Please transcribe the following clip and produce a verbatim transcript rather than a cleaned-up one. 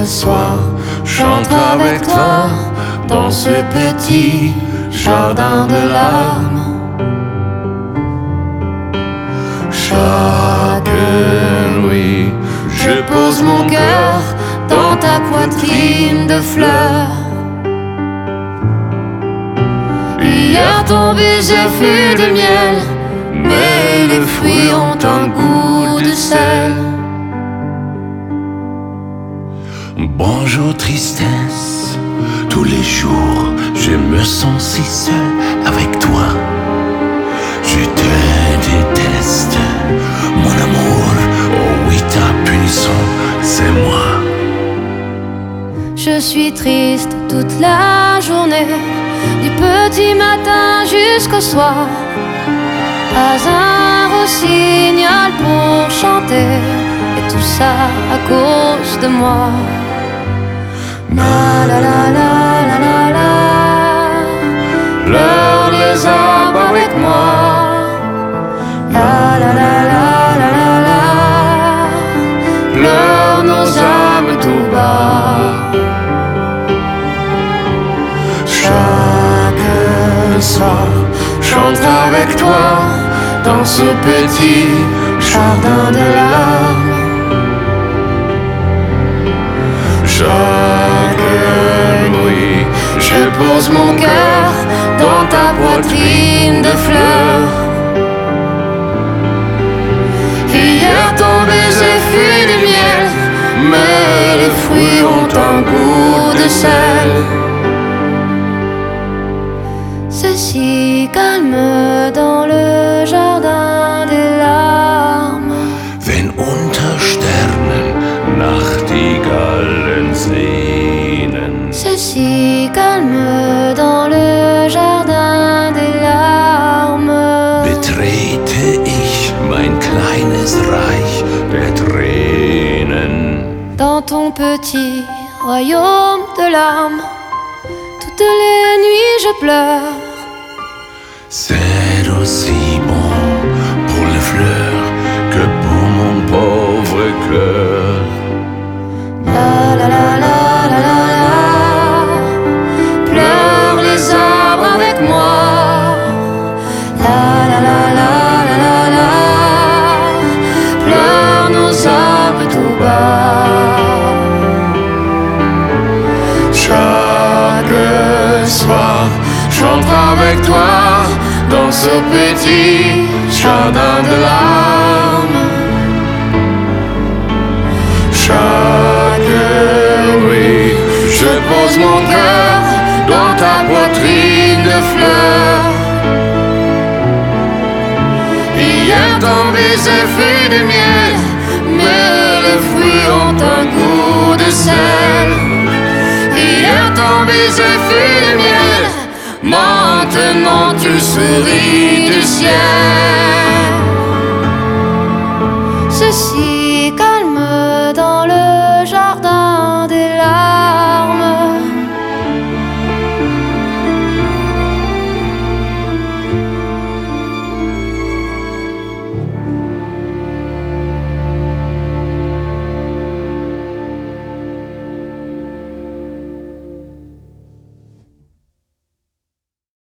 soir, j'entre avec toi dans ce petit jardin de larmes. Chaque nuit, je pose mon cœur dans ta poitrine de fleurs. Hier ton baiser fut de miel, mais les fruits ont un goût de sel. Bonjour tristesse, tous les jours je me sens si seul avec toi. Je te déteste, mon amour, oh oui ta punition, c'est moi. Je suis triste toute la journée, du petit matin jusqu'au soir. Pas un rossignol pour chanter, et tout ça à cause de moi. La la la la la la la. Pleure les arbres avec moi. La la la la la la la. Pleure nos âmes tout bas. Chaque soir, j'entre avec toi dans ce petit jardin de larmes. Chaque nuit, je pose mon cœur dans ta poitrine de fleurs. Hier ton baiser fut du miel, mais les fruits ont un goût de sel. C'est si calme dans le jardin des larmes. Wenn unter Sternen Nachtigallen sehnen. C'est si calme dans le jardin des larmes. Betrete ich mein kleines Reich der Tränen. Dans ton petit royaume de larmes, toutes les nuits je pleure. C'est aussi bon pour les fleurs que pour mon pauvre cœur. La la la la la la la. Pleure les arbres avec moi. La la la la la la la. Pleure nos âmes tout bas. Chaque soir, j'entre avec toi dans ce petit jardin de larmes. Chaque nuit, je pose mon cœur dans ta poitrine de fleurs. Hier ton baiser fut de miel, mais les fruits ont un goût de sel. Hier ton baiser fut de miel, maintenant tu souris du ciel. Ceci